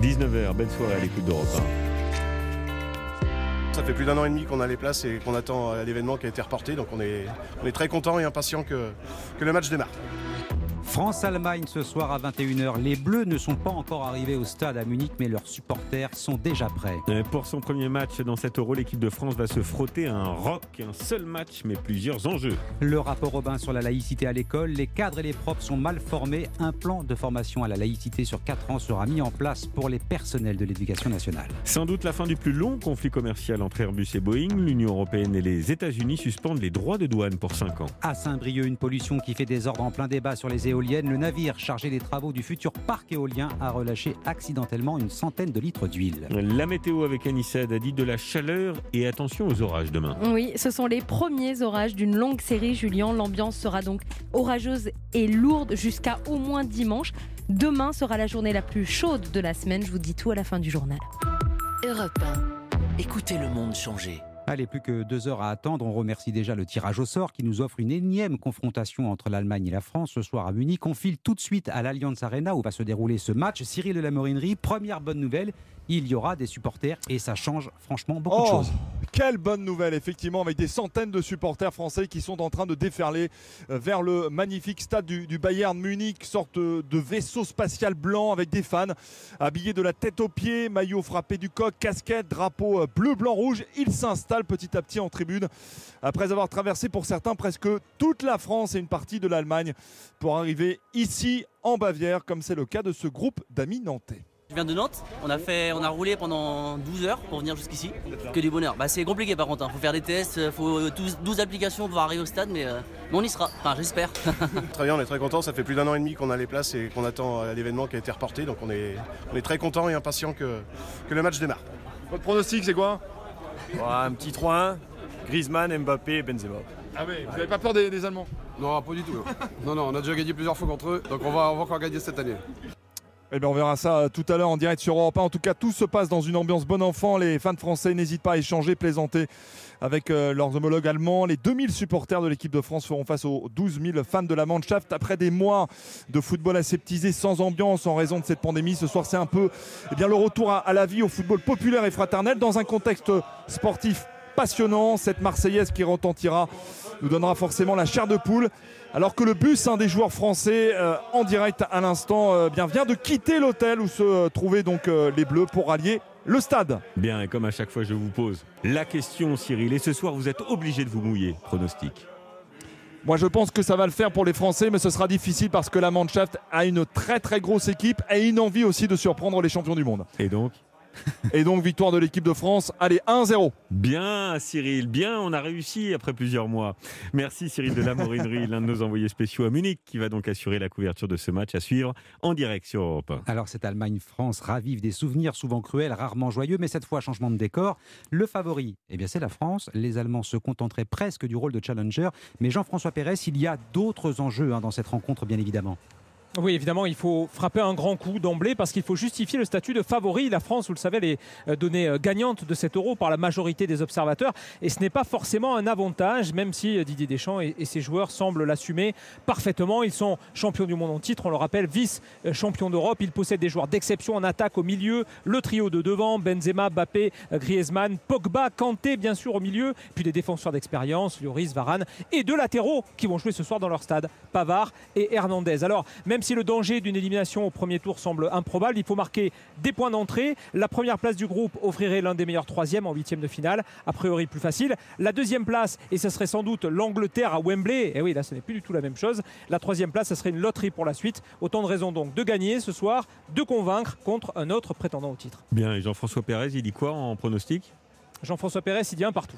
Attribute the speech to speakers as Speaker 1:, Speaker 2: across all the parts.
Speaker 1: 19h, belle soirée à l'écoute d'Europe 1.
Speaker 2: Ça fait plus d'1 an et demi qu'on a les places et qu'on attend l'événement qui a été reporté, donc on est très content et impatient que le match démarre.
Speaker 3: France-Allemagne ce soir à 21h. Les Bleus ne sont pas encore arrivés au stade à Munich, mais leurs supporters sont déjà prêts.
Speaker 1: Pour son premier match dans cet Euro, l'équipe de France va se frotter à un rock. Un seul match, mais plusieurs enjeux.
Speaker 3: Le rapport Robin sur la laïcité à l'école. Les cadres et les profs sont mal formés. Un plan de formation à la laïcité sur 4 ans sera mis en place pour les personnels de l'éducation nationale.
Speaker 1: Sans doute la fin du plus long conflit commercial entre Airbus et Boeing. L'Union européenne et les États-Unis suspendent les droits de douane pour 5 ans.
Speaker 3: À Saint-Brieuc, une pollution qui fait désordre en plein débat sur les éoliennes. Le navire chargé des travaux du futur parc éolien a relâché accidentellement une centaine de litres d'huile.
Speaker 1: La météo avec Anissa a dit de la chaleur et attention aux orages demain.
Speaker 4: Oui, ce sont les premiers orages d'une longue série, Julien. L'ambiance sera donc orageuse et lourde jusqu'à au moins dimanche. Demain sera la journée la plus chaude de la semaine. Je vous dis tout à la fin du journal.
Speaker 5: Europe 1. Écoutez le monde changer.
Speaker 3: Allez, plus que 2 heures à attendre. On remercie déjà le tirage au sort qui nous offre une énième confrontation entre l'Allemagne et la France ce soir à Munich. On file tout de suite à l'Allianz Arena où va se dérouler ce match. Cyril de la Morinerie, première bonne nouvelle, il y aura des supporters et ça change franchement beaucoup de choses.
Speaker 6: Quelle bonne nouvelle, effectivement, avec des centaines de supporters français qui sont en train de déferler vers le magnifique stade du Bayern Munich, sorte de vaisseau spatial blanc avec des fans habillés de la tête aux pieds, maillot frappé du coq, casquette, drapeau bleu, blanc, rouge. Ils s'installent petit à petit en tribune après avoir traversé pour certains presque toute la France et une partie de l'Allemagne pour arriver ici en Bavière, comme c'est le cas de ce groupe d'amis nantais.
Speaker 7: Je viens de Nantes, on a roulé pendant 12 heures pour venir jusqu'ici, que du bonheur. C'est compliqué par contre, faut faire des tests, il faut 12 applications pour arriver au stade, mais on y sera, enfin j'espère.
Speaker 2: Très bien, on est très content, ça fait plus d'1 an et demi qu'on a les places et qu'on attend l'événement qui a été reporté, donc on est très content et impatient que le match démarre.
Speaker 6: Votre pronostic, c'est quoi ?
Speaker 8: Un petit 3-1, Griezmann, Mbappé et Benzema.
Speaker 6: Ah oui, vous n'avez pas peur des Allemands ?
Speaker 9: Non, pas du tout. Non, on a déjà gagné plusieurs fois contre eux, donc on va encore gagner cette année.
Speaker 6: Eh bien, on verra ça tout à l'heure en direct sur Europe 1. En tout cas, tout se passe dans une ambiance bon enfant. Les fans français n'hésitent pas à échanger, plaisanter avec leurs homologues allemands. Les 2000 supporters de l'équipe de France feront face aux 12 000 fans de la Mannschaft. Après des mois de football aseptisé, sans ambiance en raison de cette pandémie, ce soir, c'est un peu le retour à la vie, au football populaire et fraternel dans un contexte sportif passionnant. Cette Marseillaise qui retentira nous donnera forcément la chair de poule. Alors que le bus des joueurs français en direct à l'instant vient de quitter l'hôtel où se trouvaient donc les Bleus pour rallier le stade.
Speaker 1: Bien, et comme à chaque fois je vous pose la question, Cyril, et ce soir vous êtes obligé de vous mouiller. Pronostic.
Speaker 6: Moi je pense que ça va le faire pour les Français, mais ce sera difficile parce que la Mannschaft a une très très grosse équipe et une envie aussi de surprendre les champions du monde. Et donc victoire de l'équipe de France, allez 1-0.
Speaker 1: Bien Cyril, bien, on a réussi après plusieurs mois. Merci Cyril de la Morinerie, l'un de nos envoyés spéciaux à Munich, qui va donc assurer la couverture de ce match à suivre en direct sur Europe 1.
Speaker 3: Alors cette Allemagne-France ravive des souvenirs souvent cruels, rarement joyeux, mais cette fois changement de décor. Le favori, c'est la France. Les Allemands se contenteraient presque du rôle de challenger, mais Jean-François Pérez, il y a d'autres enjeux dans cette rencontre bien évidemment.
Speaker 10: Oui, évidemment, il faut frapper un grand coup d'emblée parce qu'il faut justifier le statut de favori. La France, vous le savez, elle est donnée gagnante de cet Euro par la majorité des observateurs. Et ce n'est pas forcément un avantage, même si Didier Deschamps et ses joueurs semblent l'assumer parfaitement. Ils sont champions du monde en titre, on le rappelle, vice-champions d'Europe. Ils possèdent des joueurs d'exception en attaque au milieu. Le trio de devant, Benzema, Mbappé, Griezmann, Pogba, Kanté, bien sûr, au milieu. Puis des défenseurs d'expérience, Lloris, Varane. Et deux latéraux qui vont jouer ce soir dans leur stade, Pavard et Hernandez. Alors, même si le danger d'une élimination au premier tour semble improbable, il faut marquer des points d'entrée. La première place du groupe offrirait l'un des meilleurs troisièmes en huitième de finale, a priori plus facile. La deuxième place, et ce serait sans doute l'Angleterre à Wembley, et oui là ce n'est plus du tout la même chose. La troisième place, ce serait une loterie pour la suite. Autant de raisons donc de gagner ce soir, de convaincre contre un autre prétendant au titre.
Speaker 1: Bien, et Jean-François Pérez, il dit quoi en pronostic ?
Speaker 10: Jean-François Pérez, il dit un partout.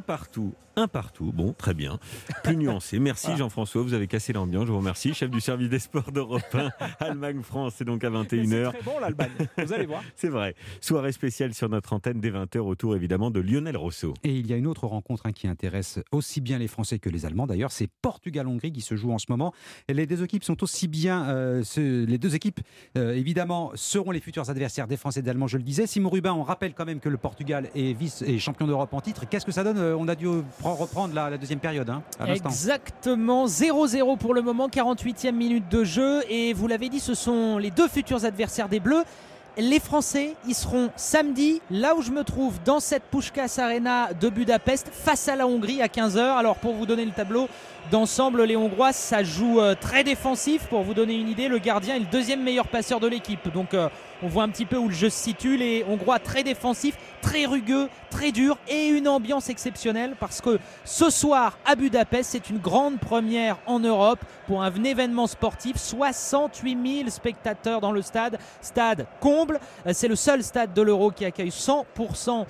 Speaker 1: Un partout, bon, très bien. Plus nuancé. Merci voilà. Jean-François, vous avez cassé l'ambiance, je vous remercie. Chef du service des sports d'Europe 1, Allemagne-France, c'est donc à 21h.
Speaker 10: C'est très bon l'Allemagne, vous allez voir.
Speaker 1: C'est vrai. Soirée spéciale sur notre antenne dès 20h, autour évidemment de Lionel Rousseau.
Speaker 3: Et il y a une autre rencontre qui intéresse aussi bien les Français que les Allemands. D'ailleurs, c'est Portugal-Hongrie qui se joue en ce moment. Et les deux équipes sont aussi bien... les deux équipes, évidemment, seront les futurs adversaires des Français et des Allemands, je le disais. Simon Rubin, on rappelle quand même que le Portugal est champion d'Europe en titre. Qu'est-ce que ça donne ? On a dû reprendre la deuxième période à l'instant.
Speaker 11: Exactement, 0-0 pour le moment, 48e minute de jeu. Et vous l'avez dit, ce sont les deux futurs adversaires des Bleus. les Français, ils seront samedi, là où je me trouve, dans cette Puskás Arena de Budapest, face à la Hongrie à 15h. Alors pour vous donner le tableau d'ensemble, les Hongrois, ça joue très défensif. Pour vous donner une idée, le gardien est le deuxième meilleur passeur de l'équipe. Donc on voit un petit peu où le jeu se situe. Les Hongrois très défensifs, très rugueux, très durs et une ambiance exceptionnelle parce que ce soir à Budapest, c'est une grande première en Europe pour un événement sportif. 68 000 spectateurs dans le stade comble. C'est le seul stade de l'Euro qui accueille 100%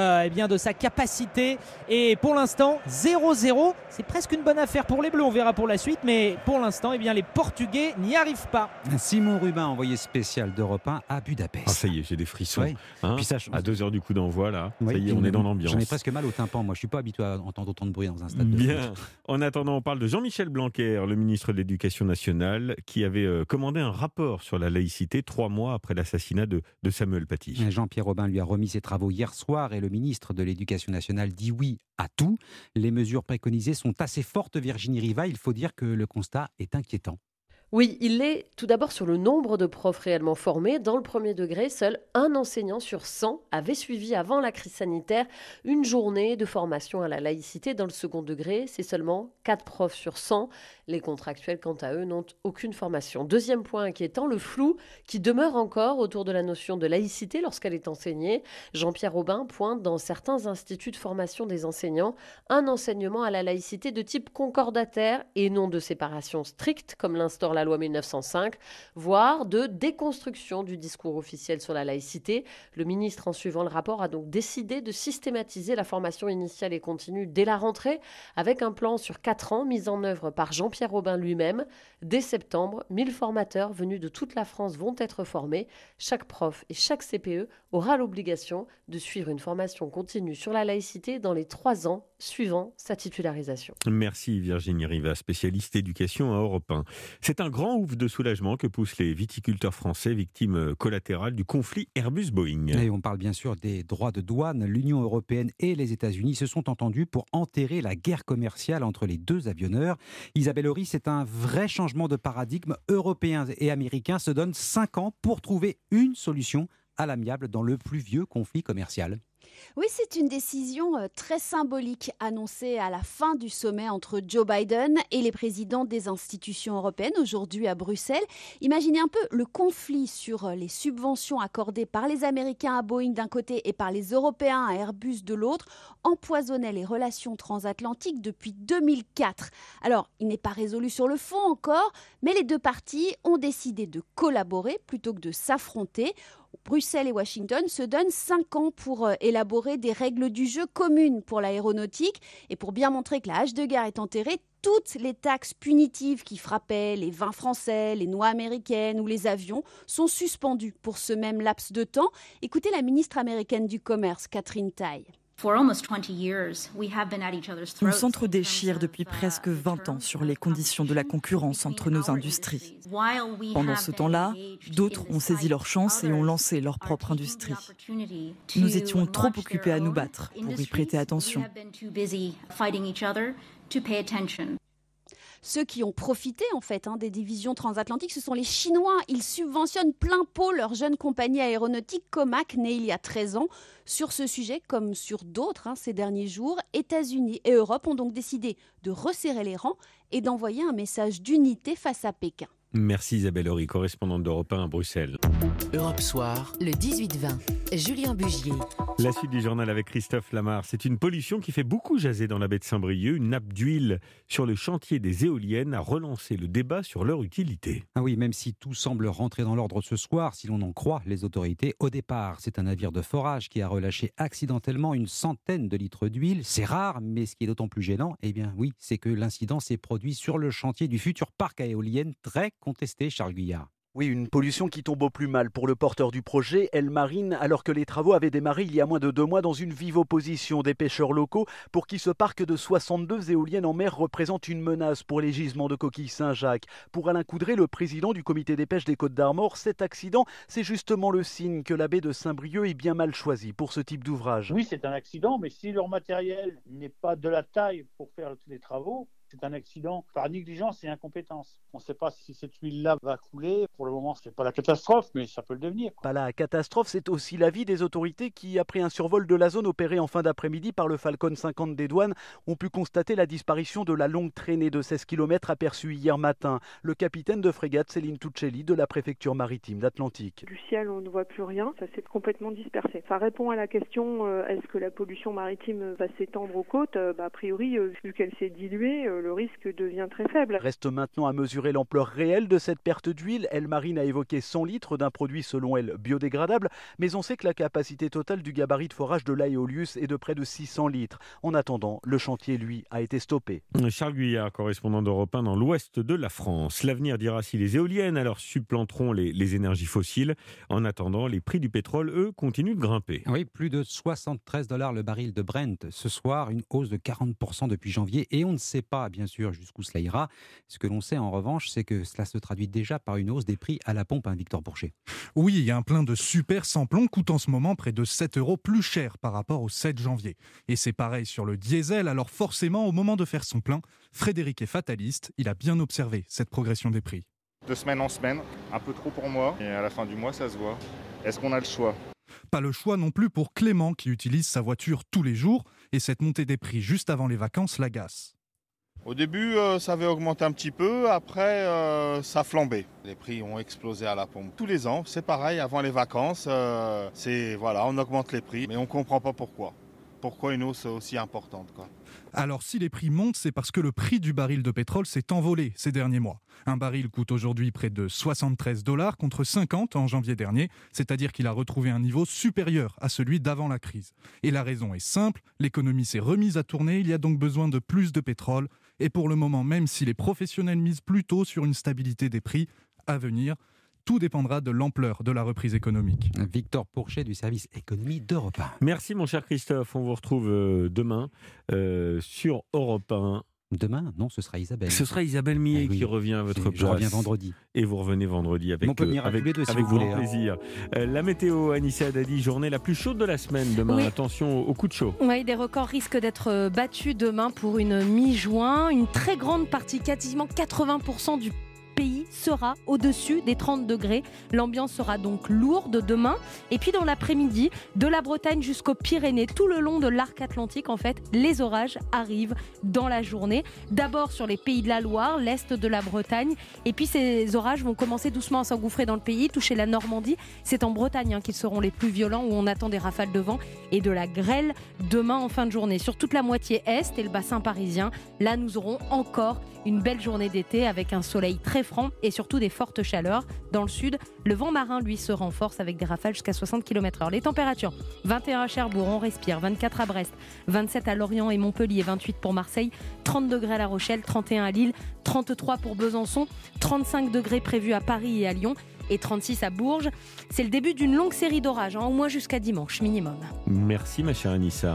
Speaker 11: de sa capacité. Et pour l'instant, 0-0, c'est presque une bonne affaire pour les Bleus. On verra pour la suite, mais pour l'instant, les Portugais n'y arrivent pas.
Speaker 3: Simon Rubin, envoyé spécial d'Europe 1 à Budapest.
Speaker 1: Ah, ça y est, j'ai des frissons.
Speaker 3: Oui.
Speaker 1: Puis ça, à 2h du coup d'envoi, là, ça y est, on est dans l'ambiance.
Speaker 3: J'en ai presque mal au tympan. Moi, je suis pas habitué à entendre autant de bruit dans un stade de
Speaker 1: Bien.
Speaker 3: foot.
Speaker 1: En attendant, on parle de Jean-Michel Blanquer, le ministre de l'Éducation nationale, qui avait commandé un rapport sur la laïcité 3 mois après l'assassinat de Samuel Paty.
Speaker 3: Jean-Pierre Robin lui a remis ses travaux hier soir et le ministre de l'Éducation nationale dit oui à tout. Les mesures préconisées sont assez fortes, Virginie Riva. Il faut dire que le constat est inquiétant.
Speaker 12: Oui, il l'est tout d'abord sur le nombre de profs réellement formés. Dans le premier degré, seul un enseignant sur 100 avait suivi avant la crise sanitaire une journée de formation à la laïcité. Dans le second degré, c'est seulement 4 profs sur 100. Les contractuels, quant à eux, n'ont aucune formation. Deuxième point inquiétant, le flou qui demeure encore autour de la notion de laïcité lorsqu'elle est enseignée. Jean-Pierre Robin pointe dans certains instituts de formation des enseignants un enseignement à la laïcité de type concordataire et non de séparation stricte, comme l'instaure la loi 1905, voire de déconstruction du discours officiel sur la laïcité. Le ministre, en suivant le rapport, a donc décidé de systématiser la formation initiale et continue dès la rentrée, avec un plan sur 4 ans mis en œuvre par Jean-Pierre Robin lui-même. Dès septembre, 1000 formateurs venus de toute la France vont être formés. Chaque prof et chaque CPE aura l'obligation de suivre une formation continue sur la laïcité dans les 3 ans suivant sa titularisation.
Speaker 1: Merci Virginie Riva, spécialiste éducation à Europe 1. C'est un grand ouf de soulagement que poussent les viticulteurs français victimes collatérales du conflit Airbus-Boeing.
Speaker 3: Et on parle bien sûr des droits de douane. L'Union européenne et les États-Unis se sont entendus pour enterrer la guerre commerciale entre les deux avionneurs. Isabelle Horry, c'est un vrai changement de paradigme. Européens et Américains se donnent 5 ans pour trouver une solution à l'amiable dans le plus vieux conflit commercial.
Speaker 13: Oui, c'est une décision très symbolique annoncée à la fin du sommet entre Joe Biden et les présidents des institutions européennes aujourd'hui à Bruxelles. Imaginez un peu le conflit sur les subventions accordées par les Américains à Boeing d'un côté et par les Européens à Airbus de l'autre empoisonnait les relations transatlantiques depuis 2004. Alors, il n'est pas résolu sur le fond encore, mais les deux parties ont décidé de collaborer plutôt que de s'affronter. Bruxelles et Washington se donnent 5 ans pour élaborer des règles du jeu communes pour l'aéronautique. Et pour bien montrer que la hache de guerre est enterrée, toutes les taxes punitives qui frappaient les vins français, les noix américaines ou les avions sont suspendues pour ce même laps de temps. Écoutez la ministre américaine du Commerce, Katherine Tai.
Speaker 14: On s'entre-déchire depuis presque 20 ans sur les conditions de la concurrence entre nos industries. Pendant ce temps-là, d'autres ont saisi leur chance et ont lancé leur propre industrie. Nous étions trop occupés à nous battre pour y prêter attention.
Speaker 13: Ceux qui ont profité en fait des divisions transatlantiques, ce sont les Chinois. Ils subventionnent plein pot leur jeune compagnie aéronautique Comac, née il y a 13 ans. Sur ce sujet, comme sur d'autres ces derniers jours, États-Unis et Europe ont donc décidé de resserrer les rangs et d'envoyer un message d'unité face à Pékin.
Speaker 1: Merci Isabelle Horry, correspondante d'Europe 1 à Bruxelles.
Speaker 5: Europe Soir,
Speaker 15: le 18-20, Julien Bugier.
Speaker 1: La suite du journal avec Christophe Lamar. C'est une pollution qui fait beaucoup jaser dans la baie de Saint-Brieuc. Une nappe d'huile sur le chantier des éoliennes a relancé le débat sur leur utilité.
Speaker 3: Ah oui, même si tout semble rentrer dans l'ordre ce soir, si l'on en croit les autorités, au départ, c'est un navire de forage qui a relâché accidentellement une centaine de litres d'huile. C'est rare, mais ce qui est d'autant plus gênant, c'est que l'incident s'est produit sur le chantier du futur parc à éoliennes très contesté, Charles Guyard.
Speaker 16: Oui, une pollution qui tombe au plus mal pour le porteur du projet, El Marine, alors que les travaux avaient démarré il y a moins de 2 mois dans une vive opposition des pêcheurs locaux pour qui ce parc de 62 éoliennes en mer représente une menace pour les gisements de coquilles Saint-Jacques. Pour Alain Coudray, le président du comité des pêches des Côtes-d'Armor, cet accident, c'est justement le signe que la baie de Saint-Brieuc est bien mal choisie pour ce type d'ouvrage.
Speaker 17: Oui, c'est un accident, mais si leur matériel n'est pas de la taille pour faire les travaux, c'est un accident par négligence et incompétence. On ne sait pas si cette huile-là va couler. Pour le moment, ce n'est pas la catastrophe, mais ça peut le devenir.
Speaker 16: Pas la catastrophe, c'est aussi l'avis des autorités qui, après un survol de la zone opéré en fin d'après-midi par le Falcon 50 des douanes, ont pu constater la disparition de la longue traînée de 16 km aperçue hier matin. Le capitaine de frégate Céline Tuccelli de la préfecture maritime d'Atlantique.
Speaker 18: Du ciel, on ne voit plus rien, ça s'est complètement dispersé. Ça répond à la question est-ce que la pollution maritime va s'étendre aux côtes ? A priori, vu qu'elle s'est diluée, le risque devient très faible.
Speaker 16: Reste maintenant à mesurer l'ampleur réelle de cette perte d'huile. Elle Marine a évoqué 100 litres d'un produit selon elle biodégradable, mais on sait que la capacité totale du gabarit de forage de l'Aeolius est de près de 600 litres. En attendant, le chantier, lui, a été stoppé.
Speaker 1: Charles Guyard, correspondant d'Europe 1 dans l'ouest de la France. L'avenir dira si les éoliennes alors supplanteront les énergies fossiles. En attendant, les prix du pétrole, eux, continuent de grimper.
Speaker 3: Oui, plus de $73 le baril de Brent ce soir, une hausse de 40% depuis janvier, et on ne sait pas bien sûr jusqu'où cela ira. Ce que l'on sait en revanche, c'est que cela se traduit déjà par une hausse des prix à la pompe, Victor Pourchet.
Speaker 19: Oui, il y a un plein de super sans-plomb coûte en ce moment près de 7 € plus cher par rapport au 7 janvier. Et c'est pareil sur le diesel, alors forcément au moment de faire son plein, Frédéric est fataliste, il a bien observé cette progression des prix.
Speaker 20: De semaine en semaine, un peu trop pour moi, et à la fin du mois ça se voit. Est-ce qu'on a le choix ?
Speaker 19: Pas le choix non plus pour Clément qui utilise sa voiture tous les jours et cette montée des prix juste avant les vacances l'agace.
Speaker 20: Au début, ça avait augmenté un petit peu, après ça flambait. Les prix ont explosé à la pompe. Tous les ans, c'est pareil, avant les vacances, on augmente les prix, mais on ne comprend pas pourquoi. Pourquoi une hausse aussi importante, quoi.
Speaker 19: Alors si les prix montent, c'est parce que le prix du baril de pétrole s'est envolé ces derniers mois. Un baril coûte aujourd'hui près de $73 contre 50 en janvier dernier, c'est-à-dire qu'il a retrouvé un niveau supérieur à celui d'avant la crise. Et la raison est simple, l'économie s'est remise à tourner, il y a donc besoin de plus de pétrole. Et pour le moment, même si les professionnels misent plutôt sur une stabilité des prix à venir, tout dépendra de l'ampleur de la reprise économique.
Speaker 3: Victor Pourchet du service économie d'Europe 1.
Speaker 1: Merci mon cher Christophe, on vous retrouve demain sur Europe 1.
Speaker 3: Demain, non, ce sera Isabelle.
Speaker 1: Ce sera Isabelle Millet qui revient à votre place.
Speaker 3: Je reviens vendredi.
Speaker 1: Et vous revenez vendredi avec
Speaker 3: on peut venir avec deux, si
Speaker 1: avec
Speaker 3: vous voulez,
Speaker 1: plaisir. La météo, Anissa Haddadi, journée la plus chaude de la semaine demain.
Speaker 4: Oui.
Speaker 1: Attention au coup de chaud.
Speaker 4: Oui, des records risquent d'être battus demain pour une mi-juin. Une très grande partie, quasiment 80% du pays sera au-dessus des 30 degrés. L'ambiance sera donc lourde demain. Et puis dans l'après-midi, de la Bretagne jusqu'aux Pyrénées, tout le long de l'arc atlantique, en fait, les orages arrivent dans la journée. D'abord sur les pays de la Loire, l'est de la Bretagne. Et puis ces orages vont commencer doucement à s'engouffrer dans le pays, toucher la Normandie. C'est en Bretagne qu'ils seront les plus violents, où on attend des rafales de vent et de la grêle demain en fin de journée. Sur toute la moitié est et le bassin parisien, là nous aurons encore une belle journée d'été avec un soleil très franc et surtout des fortes chaleurs. Dans le sud, le vent marin, lui, se renforce avec des rafales jusqu'à 60 km/h. Les températures, 21 à Cherbourg, on respire, 24 à Brest, 27 à Lorient et Montpellier, 28 pour Marseille, 30 degrés à La Rochelle, 31 à Lille, 33 pour Besançon, 35 degrés prévus à Paris et à Lyon et 36 à Bourges. C'est le début d'une longue série d'orages, au moins jusqu'à dimanche minimum.
Speaker 1: Merci ma chère Anissa.